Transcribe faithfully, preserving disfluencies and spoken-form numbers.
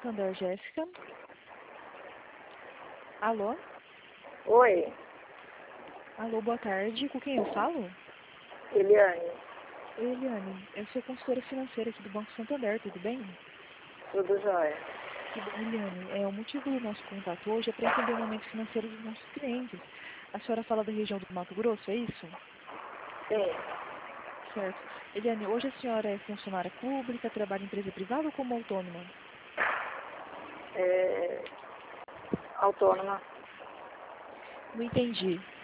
Santander, Jéssica. Alô? Oi, Alô, boa tarde. Com quem eu falo? Eliane, Oi, Eliane. Eu sou consultora financeira aqui do Banco Santander, tudo bem? tudo jóia? Que bom, Eliane. É, o motivo do nosso contato hoje é para entender o momento financeiro dos nossos clientes. A senhora fala da região do Mato Grosso, é isso? Sim, Certo. Eliane, hoje a senhora é funcionária pública, trabalha em empresa privada ou como autônoma? é, autônoma. Não entendi.